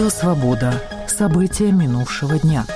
Радио «Свобода». События минувшего дня.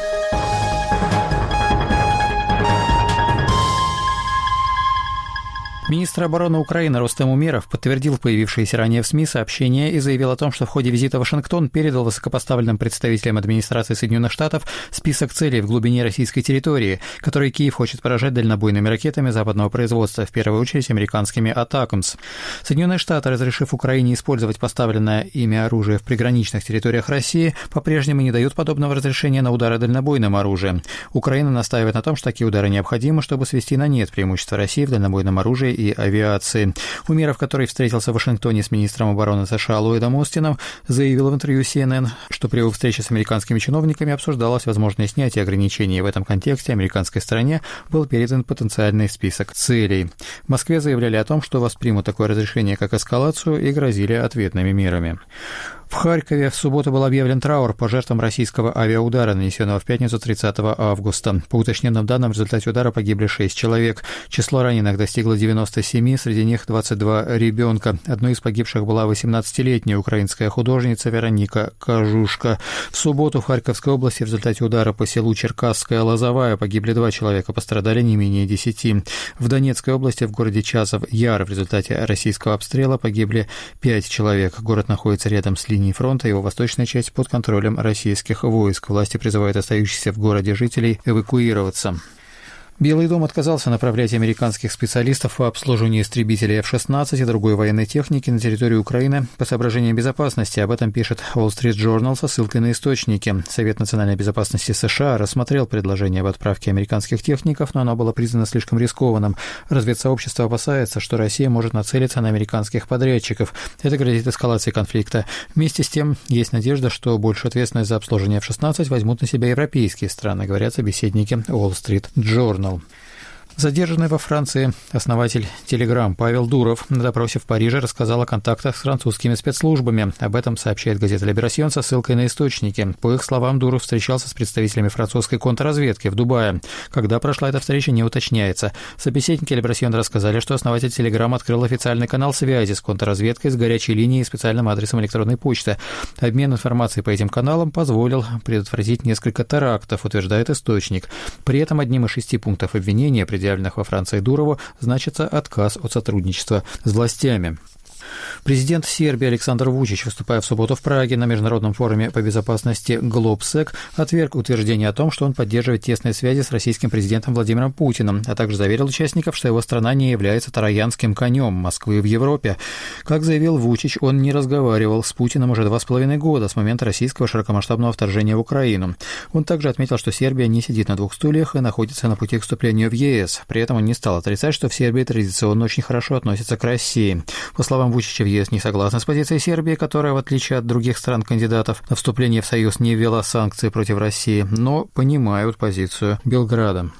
Министр обороны Украины Рустем Умеров подтвердил появившиеся ранее в СМИ сообщения и заявил о том, что в ходе визита в Вашингтон передал высокопоставленным представителям администрации Соединенных Штатов список целей в глубине российской территории, которые Киев хочет поражать дальнобойными ракетами западного производства, в первую очередь американскими «Атакамс». Соединенные Штаты, разрешив Украине использовать поставленное ими оружие в приграничных территориях России, по-прежнему не дают подобного разрешения на удары дальнобойным оружием. Украина настаивает на том, что такие удары необходимы, чтобы свести на нет преимущество России в дальнобойном оружии и авиации. Умеров, который встретился в Вашингтоне с министром обороны США Ллойдом Остином, заявил в интервью CNN, что при его встрече с американскими чиновниками обсуждалось возможное снятие ограничений. В этом контексте американской стороне был передан потенциальный список целей. В Москве заявляли о том, что воспримут такое разрешение как эскалацию и грозили ответными мерами. В Харькове в субботу был объявлен траур по жертвам российского авиаудара, нанесенного в пятницу 30 августа. По уточненным данным, в результате удара погибли 6 человек. Число раненых достигло 97, среди них 22 ребенка. Одной из погибших была 18-летняя украинская художница Вероника Кожушка. В субботу в Харьковской области в результате удара по селу Черкасская Лозовая погибли 2 человека, пострадали не менее 10. В Донецкой области в городе Часов-Яр в результате российского обстрела погибли 5 человек. Город находится рядом с линией фронта, его восточная часть под контролем российских войск. Власти призывают остающихся в городе жителей эвакуироваться. Белый дом отказался направлять американских специалистов по обслуживанию истребителей F-16 и другой военной техники на территорию Украины по соображениям безопасности. Об этом пишет Wall Street Journal со ссылкой на источники. Совет национальной безопасности США рассмотрел предложение об отправке американских техников, но оно было признано слишком рискованным. Разведсообщество опасается, что Россия может нацелиться на американских подрядчиков. Это грозит эскалацией конфликта. Вместе с тем, есть надежда, что большую ответственность за обслуживание F-16 возьмут на себя европейские страны, говорят собеседники Wall Street Journal. Задержанный во Франции основатель Telegram Павел Дуров на допросе в Париже рассказал о контактах с французскими спецслужбами. Об этом сообщает газета «Либерасьон» со ссылкой на источники. По их словам, Дуров встречался с представителями французской контрразведки в Дубае. Когда прошла эта встреча, не уточняется. Собеседники «Либерасьон» рассказали, что основатель Telegram открыл официальный канал связи с контрразведкой, с горячей линией и специальным адресом электронной почты. Обмен информацией по этим каналам позволил предотвратить несколько терактов, утверждает источник. При этом одним из 6 пунктов обвинения, предъявленных во Франции Дурову, значится отказ от сотрудничества с властями. Президент Сербии Александр Вучич, выступая в субботу в Праге на Международном форуме по безопасности Глобсек, отверг утверждение о том, что он поддерживает тесные связи с российским президентом Владимиром Путиным, а также заверил участников, что его страна не является троянским конем Москвы в Европе. Как заявил Вучич, он не разговаривал с Путиным уже 2,5 года с момента российского широкомасштабного вторжения в Украину. Он также отметил, что Сербия не сидит на 2 стульях и находится на пути к вступлению в ЕС. При этом он не стал отрицать, что в Сербии традиционно очень хорошо относятся к России. По словам Вучича, в ЕС не согласны с позицией Сербии, которая, в отличие от других стран-кандидатов, на вступление в Союз не ввела санкции против России, но понимают позицию Белграда.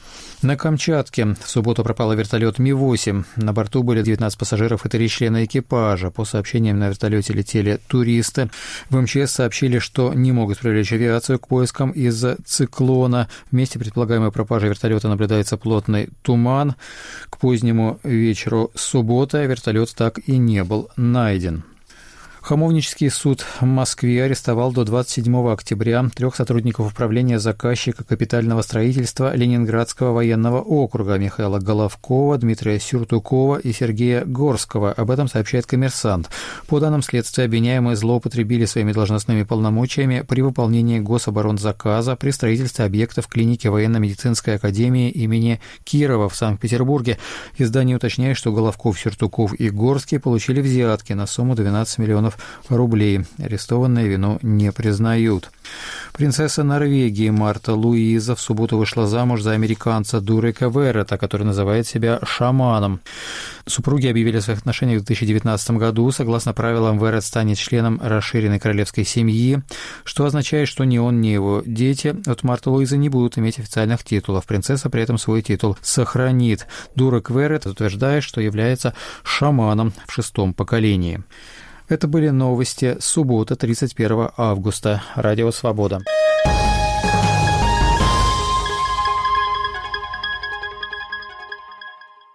На Камчатке в субботу пропал вертолет Ми-8. На борту были 19 пассажиров и 3 члена экипажа. По сообщениям, на вертолете летели туристы. В МЧС сообщили, что не могут привлечь авиацию к поискам из-за циклона. В месте предполагаемой пропажи вертолета наблюдается плотный туман. К позднему вечеру субботы вертолет так и не был найден. Хамовнический суд в Москве арестовал до 27 октября 3 сотрудников управления заказчика капитального строительства Ленинградского военного округа Михаила Головкова, Дмитрия Сюртукова и Сергея Горского. Об этом сообщает «Коммерсант». По данным следствия, обвиняемые злоупотребили своими должностными полномочиями при выполнении гособоронзаказа при строительстве объектов клиники военно-медицинской академии имени Кирова в Санкт-Петербурге. Издание уточняет, что Головков, Сюртуков и Горский получили взятки на сумму 12 миллионов рублей. Арестованные вину не признают. Принцесса Норвегии Марта Луиза в субботу вышла замуж за американца Дурека Верета, который называет себя шаманом. Супруги объявили о своих отношениях в 2019 году. Согласно правилам, Верет станет членом расширенной королевской семьи, что означает, что ни он, ни его дети от Марты Луизы не будут иметь официальных титулов. Принцесса при этом свой титул сохранит. Дурек Верет утверждает, что является шаманом в 6-м поколении. Это были новости суббота, 31 августа. Радио «Свобода».